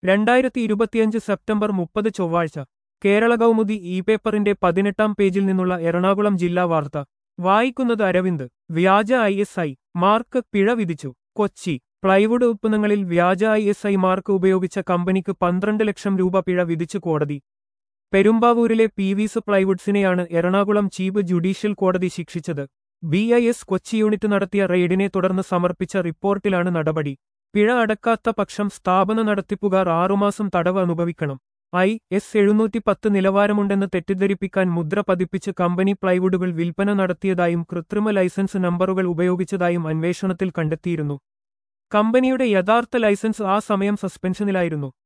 2025 September 30 ചൊവ്വാഴ്ച Kerala Kaumudi E പേപ്പറിന്റെ 18-ാം പേജിൽ നിന്നുള്ള എറണാകുളം ജില്ലാ വാർത്ത വായിക്കുന്നത് അരവിന്ദ്. വ്യാജ ISI മാർക്ക് പിഴ വിധിച്ചു. കൊച്ചി. പ്ലൈവുഡ് ഉത്പന്നങ്ങളിൽ വ്യാജ ISI മാർക്ക് ഉപയോഗിച്ച കമ്പനിക്ക് 12 ലക്ഷം രൂപ പിഴ വിധിച്ചു കോടതി. പെരുമ്പാവൂരിലെ പീവീസ് പ്ലൈവുഡ്സിനെയാണ് എറണാകുളം ചീഫ് ജുഡീഷ്യൽ കോടതി ശിക്ഷിച്ചത്. BIS കൊച്ചി യൂണിറ്റ് നടത്തിയ റെയ്ഡിനെ തുടർന്ന് സമർപ്പിച്ച റിപ്പോർട്ടിലാണ് നടപടി. പിഴ അടക്കാത്ത പക്ഷം സ്ഥാപന നടത്തിപ്പുകാർ 6 മാസം തടവ് അനുഭവിക്കണം. IS 710 നിലവാരമുണ്ടെന്ന് തെറ്റിദ്ധരിപ്പിക്കാൻ മുദ്ര പതിപ്പിച്ച് കമ്പനി പ്ലൈവുഡുകൾ വിൽപ്പന നടത്തിയതായും കൃത്രിമ ലൈസൻസ് നമ്പറുകൾ ഉപയോഗിച്ചതായും അന്വേഷണത്തിൽ കണ്ടെത്തിയിരുന്നു. കമ്പനിയുടെ യഥാർത്ഥ ലൈസൻസ് ആ സമയം സസ്പെൻഷനിലായിരുന്നു.